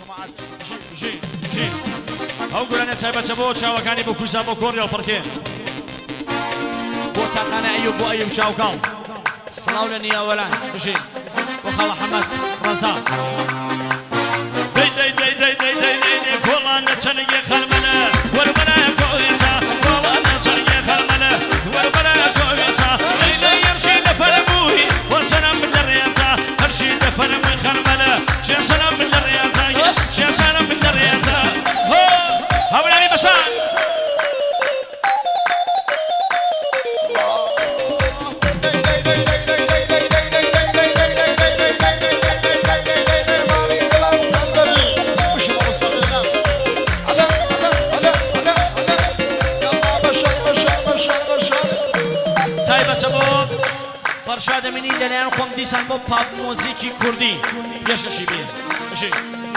جماعت جی ئەو گورانە تایبەتە بۆ چاوەکانی بۆ کوزا بۆ کۆڕیەڵ پڕکێ بۆ تاقانە ئەیوب بۆ ئەیوب چاوکاڵ سڵاو لە نیاوەلان بژی بۆ خاڵە حەمەد ڕەزا دەی کۆڵانە چەنگێ خەرمەنە وەربەرە کۆڵێتە کۆڵانە چەنگێ خەرمەنە وەربەرە کۆڵێتە لەیلەی هەرشی لە فەرمووی وەسەرم لە ڕێتە هەرشی لە فەرمووی خەرمەنە چێسەرم لە ڕێتە چێسەرم لە ڕێتە هەولانی بەشان فرشاد منی دلیان خوام دیسان با پاپ موزیکی کردی یششی بیر بشی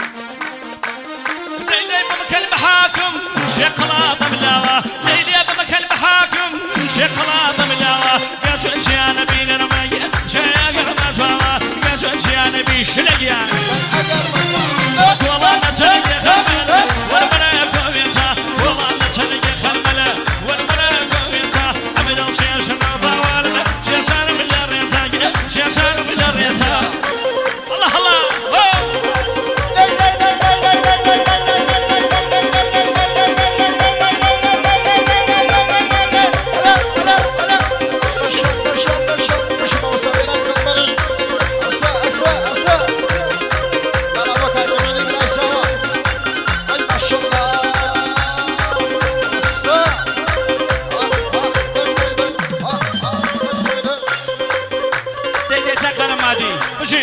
لیلی بمکل بحاکم شقلاط ملاوه لیلی بمکل بحاکم شقلاط ملاوه گاتو اجیان بین رمایه جای قرمت واوا گاتو اجیان بی شلگیان والله نتنگی خمله ورمنا کویتا والله نتنگی خمله ورمنا کویتا عمل شیش نوباوال جسر بالريتا الله الله بشي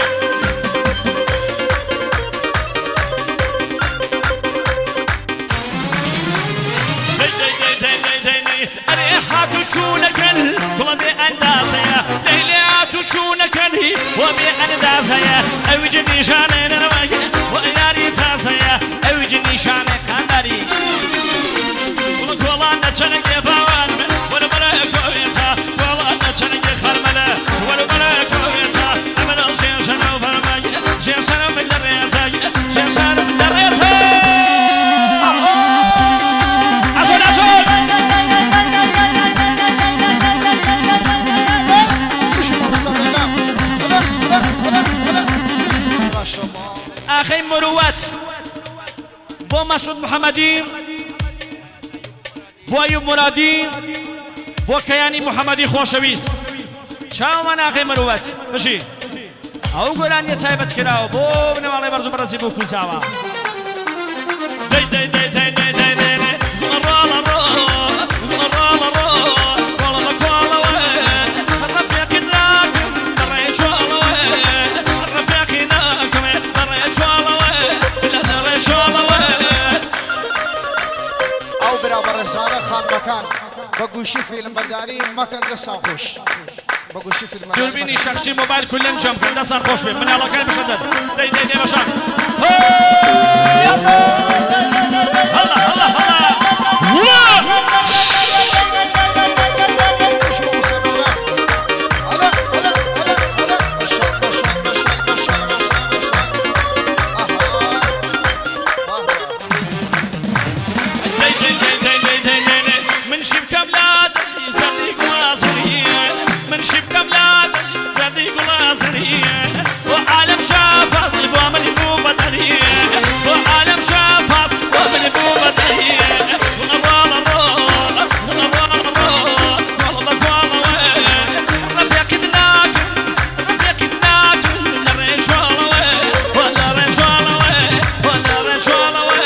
ريحات شونك وبأندازيا ليلات شونك وبأندازيا أوجني شانين رواية وياري تازيا أوجني شانك كندري والله نتشنك باوان ولا بلا كويتا والله نتشنك خرملة ولا بلا كويتا جسر بالريتا جسر بالريتا أصل أخي مروات بو مسعود محمدي بو أيوب مرادي بو كياني محمدي خوشويس شاو من أخي مروات ماشي ئەو گۆرانیە تایبەت کراوە بۆ بنەماڵی بەرز و بەڕێزی بۆ کوزاوە ئەو برابەڕێزانە خانمەکان بە گوشی فیلمبەرداری مەکەن دەسان خۆش دوربيني شخصي موبايل كلن جنب كل صار خوش بي من الله كان بشدد دي بشان الله الله من شبكة بلاد يزرق واصلين من شبكة بلاد زردي قلاصرية وعالم شافظ ومن يبو بدرية وعالم شافظ ومن يبو بدرية ونوال الروح ونوال الروح والله والله رفيق دناك رفيق دناك ولا ريش والله ولا ريش والله ولا ريش والله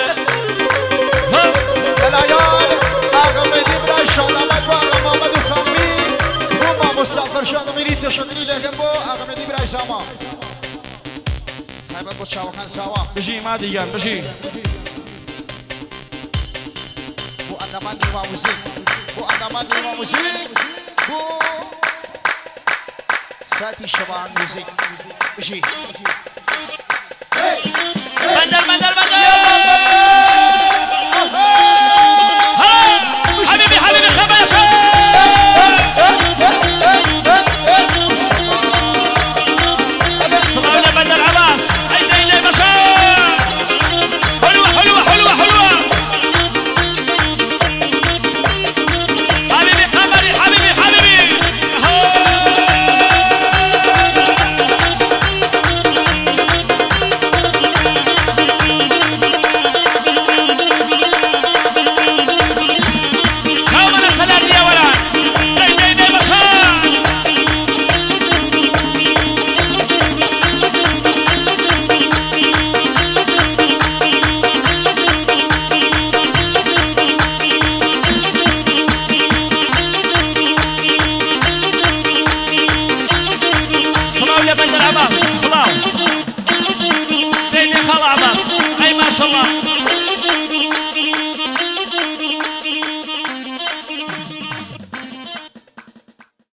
العيال أغمد إبراهيم شاء الله محمد وخمي مسافر شانو میری تشنری لگن بو احمدی برای ساما تایبت بو چاوکان ساوا بشی ما دیگر بشی بو اندامان نیما موزیک بو اندامان نیما موزیک بو ساعتی شبان موزیک بشی